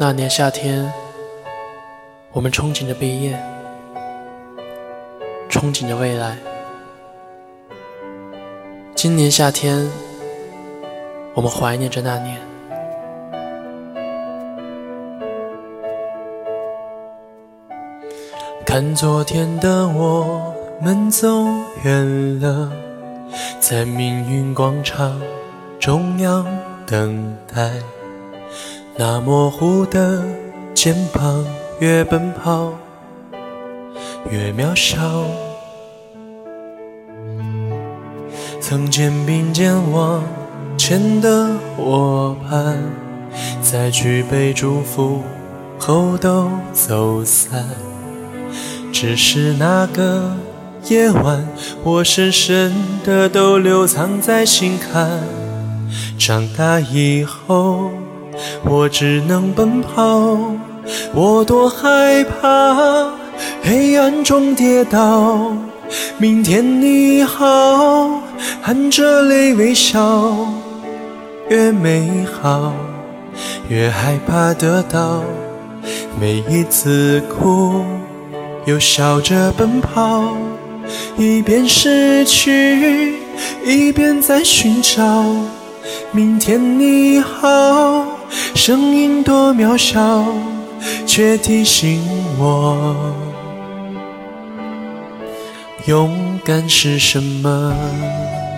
那年夏天，我们憧憬着毕业，憧憬着未来。今年夏天，我们怀念着那年。看昨天的我们走远了，在命运广场中央等待，那模糊的肩膀，越奔跑越渺小。曾肩并肩往前的伙伴，在举杯祝福后都走散。只是那个夜晚，我深深的都留藏在心坎。长大以后，我只能奔跑，我多害怕黑暗中跌倒。明天你好，含着泪微笑，越美好越害怕得到。每一次哭又笑着奔跑，一边失去一边在寻找。明天你好，声音多渺小，却提醒我勇敢是什么。